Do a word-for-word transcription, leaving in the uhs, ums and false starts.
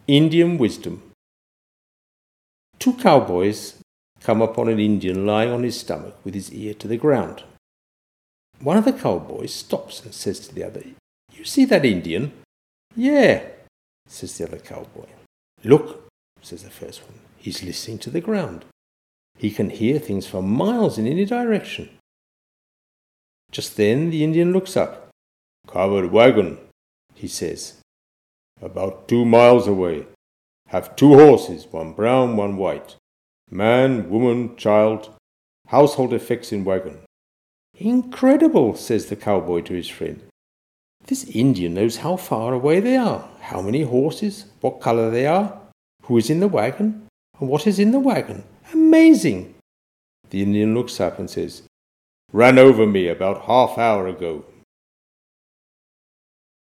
Indian wisdom. Two cowboys come upon an Indian lying on his stomach with his ear to the ground. One of the cowboys stops and says to the other, "You see that Indian?" "Yeah," says the other cowboy. "Look," says the first one, "he's listening to the ground. He can hear things for miles in any direction." Just then the Indian looks up. "Covered wagon," he says, "about two miles away. Have two horses, one brown, one white. Man, woman, child, household effects in wagon." "Incredible," says the cowboy to his friend. "This Indian knows how far away they are, how many horses, what color they are, who is in the wagon, and what is in the wagon. Amazing!" The Indian looks up and says, "Ran over me about half hour ago."